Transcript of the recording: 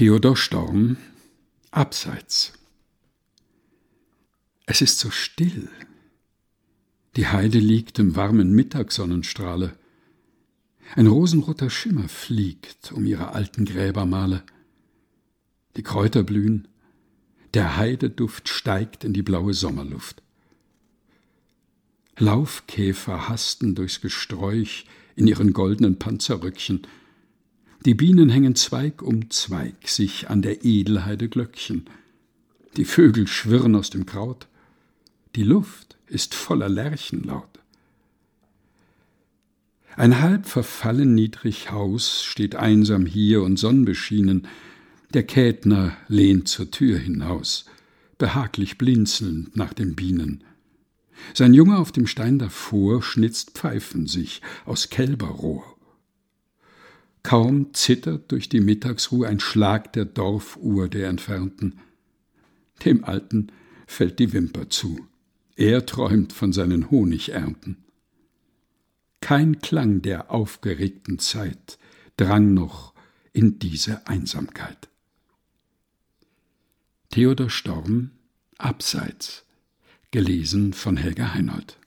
Theodor Storm, Abseits. Es ist so still. Die Heide liegt im warmen Mittagssonnenstrahle. Ein rosenroter Schimmer fliegt um ihre alten Gräbermale. Die Kräuter blühen, der Heideduft steigt in die blaue Sommerluft. Laufkäfer hasten durchs Gesträuch in ihren goldenen Panzerröckchen. Die Bienen hängen Zweig um Zweig sich an der Edelheide Glöckchen. Die Vögel schwirren aus dem Kraut. Die Luft ist voller Lerchenlaut. Ein halb verfallen niedrig Haus steht einsam hier und sonnenbeschienen. Der Kätner lehnt zur Tür hinaus, behaglich blinzelnd nach den Bienen. Sein Junge auf dem Stein davor schnitzt Pfeifen sich aus Kälberrohr. Kaum zittert durch die Mittagsruhe ein Schlag der Dorfuhr der Entfernten. Dem Alten fällt die Wimper zu. Er träumt von seinen Honigernten. Kein Klang der aufgeregten Zeit drang noch in diese Einsamkeit. Theodor Storm, Abseits, gelesen von Helga Heinold.